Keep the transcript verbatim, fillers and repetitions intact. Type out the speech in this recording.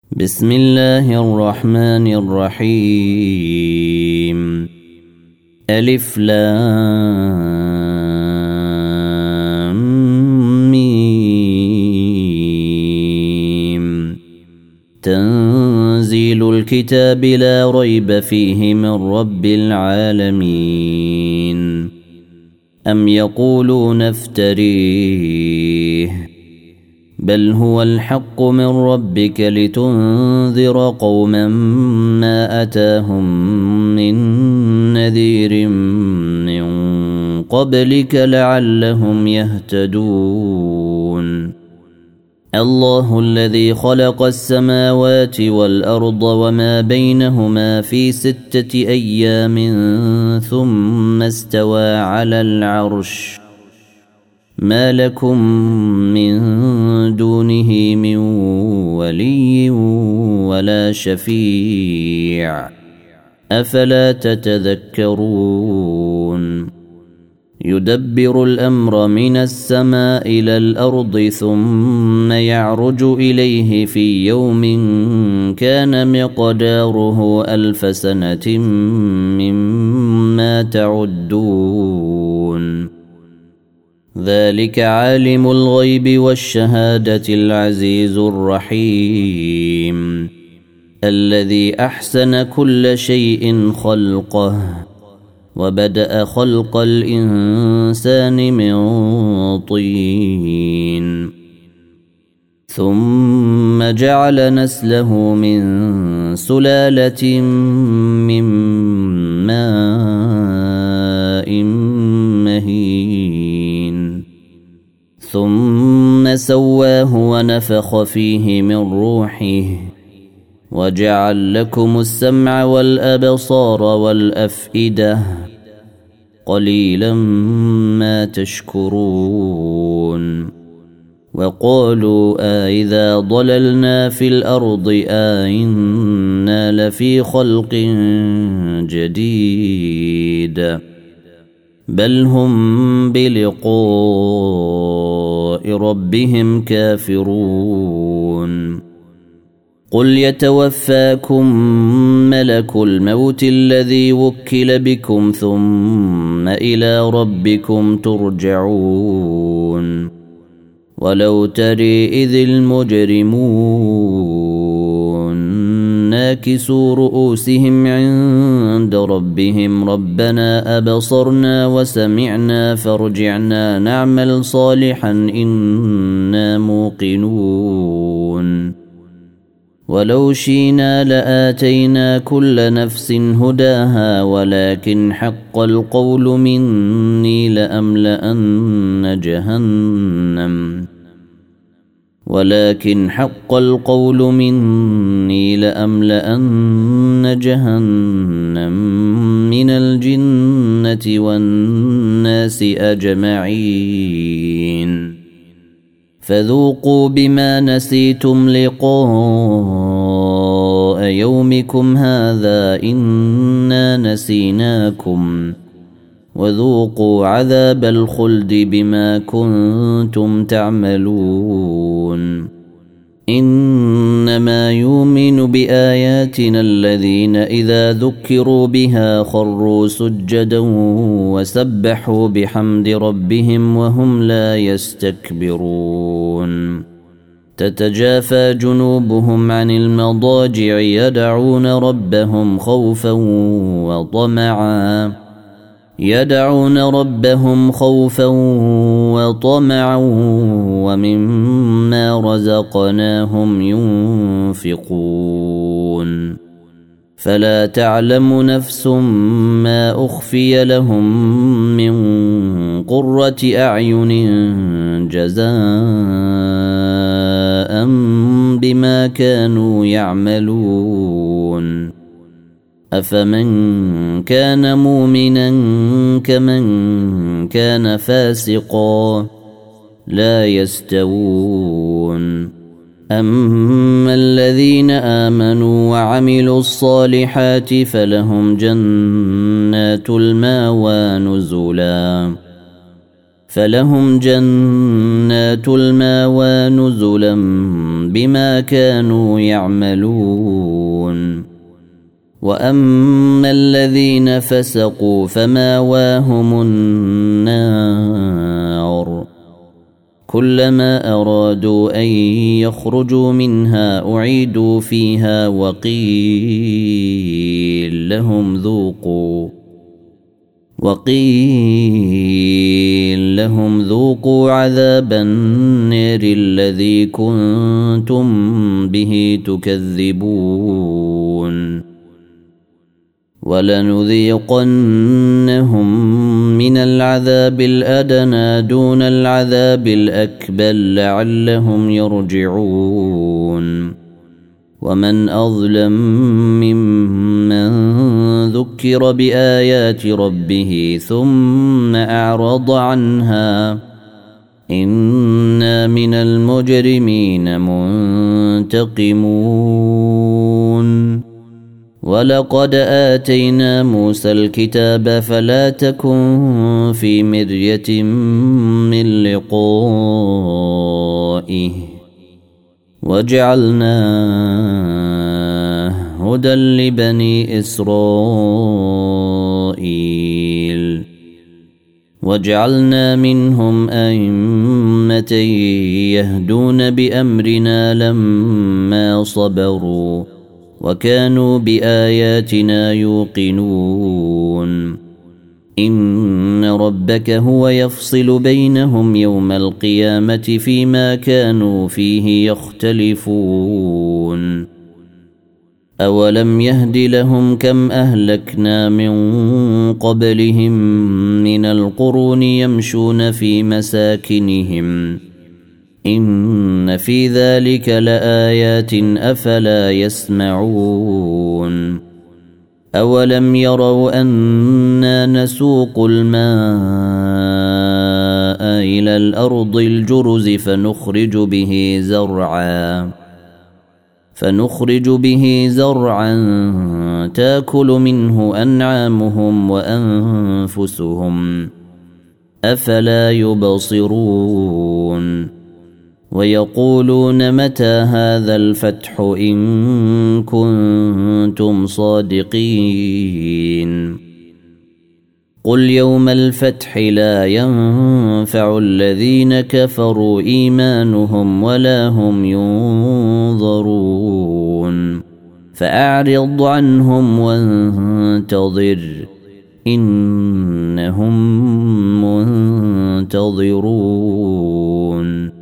بسم الله الرحمن الرحيم. ألف لام ميم. تنزيل الكتاب لا ريب فيه من رب العالمين. أم يقولون افتريه بل هو الحق من ربك لتنذر قوما ما أتاهم من نذير من قبلك لعلهم يهتدون. الله الذي خلق السماوات والأرض وما بينهما في ستة أيام ثم استوى على العرش ما لكم من دونه من ولي ولا شفيع أفلا تتذكرون. يدبر الأمر من السماء إلى الأرض ثم يعرج إليه في يوم كان مقداره ألف سنة مما تعدون. ذلك عالم الغيب والشهادة العزيز الرحيم الذي أحسن كل شيء خلقه وبدأ خلق الإنسان من طين ثم جعل نسله من سلالة من ماء مهين ثم سواه ونفخ فيه من روحه وجعل لكم السمع والأبصار والأفئدة قليلا ما تشكرون. وقالوا أإذا ضللنا في الأرض أإنا لفي خلق جديد بل هم بلقاء ربهم كافرون. قل يتوفاكم ملك الموت الذي وكل بكم ثم إلى ربكم ترجعون. ولو تري إذ المجرمون ناكسوا رؤوسهم عند ربهم ربنا أبصرنا وسمعنا فارجعنا نعمل صالحا إنا موقنون. ولو شئنا لآتينا كل نفس هداها ولكن حق القول مني لأملأن جهنم ولكن حق القول مني لأملأن جهنم من الجنة والناس أجمعين. فذوقوا بما نسيتم لقاء يومكم هذا إنا نسيناكم وذوقوا عذاب الخلد بما كنتم تعملون. إنما يؤمن بآياتنا الذين إذا ذكروا بها خروا سجدا وسبحوا بحمد ربهم وهم لا يستكبرون. تتجافى جنوبهم عن المضاجع يدعون ربهم خوفا وطمعا يدعون ربهم خوفا وطمعا ومما رزقناهم ينفقون. فلا تعلم نفس ما أخفي لهم من قرة أعين جزاء بما كانوا يعملون. أفمن كان مؤمنا كمن كان فاسقا لا يستوون. أما الذين آمنوا وعملوا الصالحات فلهم جنات المأوى نزلا فلهم جنات الماوى نزلا بما كانوا يعملون وأما الذين فسقوا فماواهم النار كلما أرادوا أن يخرجوا منها أعيدوا فيها وقيل لهم ذوقوا وقيل لهم ذوقوا عذاب النار الذي كنتم به تكذبون ولنذيقنهم من العذاب الأدنى دون العذاب الأكبر لعلهم يرجعون ومن أظلم ممن ذكر بآيات ربه ثم أعرض عنها إنا من المجرمين منتقمون ولقد آتينا موسى الكتاب فلا تكن في مرية من لقائه وجعلناه هدى لبني إسرائيل وجعلنا منهم أئمة يهدون بأمرنا لما صبروا وكانوا بآياتنا يوقنون إن ربك هو يفصل بينهم يوم القيامة فيما كانوا فيه يختلفون أولم يهد لهم كم أهلكنا من قبلهم من القرون يمشون في مساكنهم إن في ذلك لآيات أفلا يسمعون أولم يروا أنا نسوق الماء إلى الأرض الجرز فنخرج به زرعا فنخرج به زرعا تاكل منه أنعامهم وأنفسهم أفلا يبصرون ويقولون متى هذا الفتح إن كنتم صادقين قل يوم الفتح لا ينفع الذين كفروا إيمانهم ولا هم ينظرون فأعرض عنهم وانتظر إنهم منتظرون